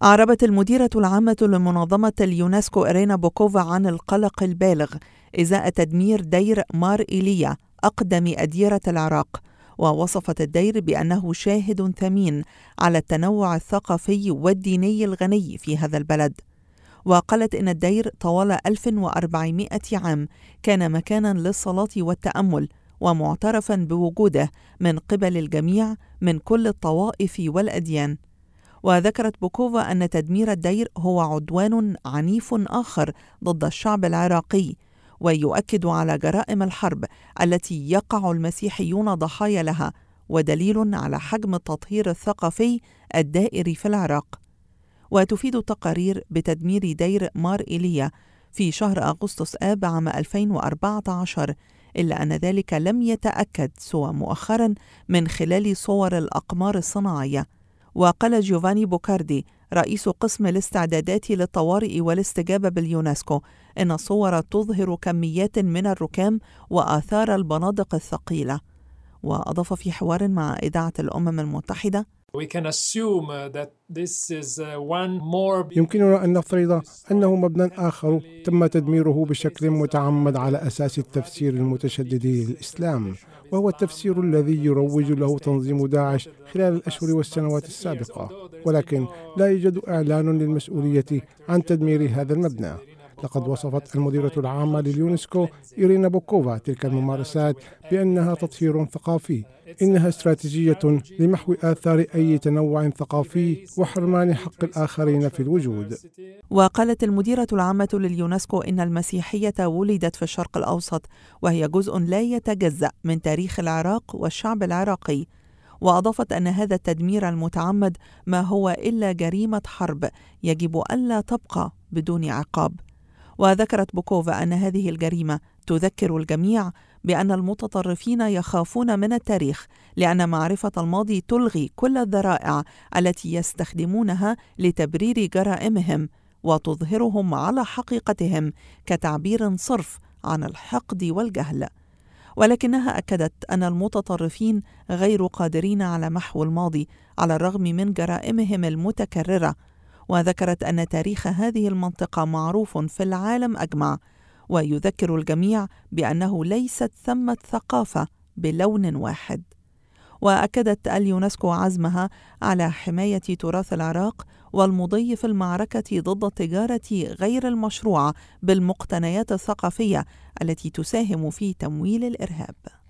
أعربت المديرة العامة لمنظمة اليونسكو إرينا بوكوفا عن القلق البالغ إزاء تدمير دير مار إيليا أقدم أديرة العراق، ووصفت الدير بأنه شاهد ثمين على التنوع الثقافي والديني الغني في هذا البلد. وقالت إن الدير طوال 1400 عام كان مكانا للصلاة والتأمل، ومعترفا بوجوده من قبل الجميع من كل الطوائف والأديان. وذكرت بوكوفا أن تدمير الدير هو عدوان عنيف آخر ضد الشعب العراقي، ويؤكد على جرائم الحرب التي يقع المسيحيون ضحايا لها، ودليل على حجم التطهير الثقافي الدائر في العراق. وتفيد التقارير بتدمير دير مار إيليا في شهر أغسطس آب عام 2014، إلا أن ذلك لم يتأكد سوى مؤخرا من خلال صور الأقمار الصناعية. وقال جيوفاني بوكاردي رئيس قسم الاستعدادات للطوارئ والاستجابة باليونسكو إن الصور تظهر كميات من الركام وآثار البنادق الثقيلة. وأضاف في حوار مع إذاعة الأمم المتحدة: يمكننا أن نفترض أنه مبنى آخر تم تدميره بشكل متعمد على أساس التفسير المتشدد للإسلام، وهو التفسير الذي يروج له تنظيم داعش خلال الأشهر والسنوات السابقة، ولكن لا يوجد إعلان للمسؤولية عن تدمير هذا المبنى. لقد وصفت المديرة العامة لليونسكو إرينا بوكوفا تلك الممارسات بأنها تطهير ثقافي، إنها استراتيجية لمحو آثار أي تنوع ثقافي وحرمان حق الآخرين في الوجود. وقالت المديرة العامة لليونسكو إن المسيحية ولدت في الشرق الأوسط، وهي جزء لا يتجزأ من تاريخ العراق والشعب العراقي. وأضافت أن هذا التدمير المتعمد ما هو إلا جريمة حرب يجب ألا تبقى بدون عقاب. وذكرت بوكوفا أن هذه الجريمة تذكر الجميع بأن المتطرفين يخافون من التاريخ، لأن معرفة الماضي تلغي كل الذرائع التي يستخدمونها لتبرير جرائمهم، وتظهرهم على حقيقتهم كتعبير صرف عن الحقد والجهل. ولكنها أكدت أن المتطرفين غير قادرين على محو الماضي على الرغم من جرائمهم المتكررة. وذكرت أن تاريخ هذه المنطقة معروف في العالم أجمع، ويذكر الجميع بأنه ليست ثمة ثقافة بلون واحد. وأكدت اليونسكو عزمها على حماية تراث العراق والمضي في المعركة ضد التجارة غير المشروعة بالمقتنيات الثقافية التي تساهم في تمويل الإرهاب.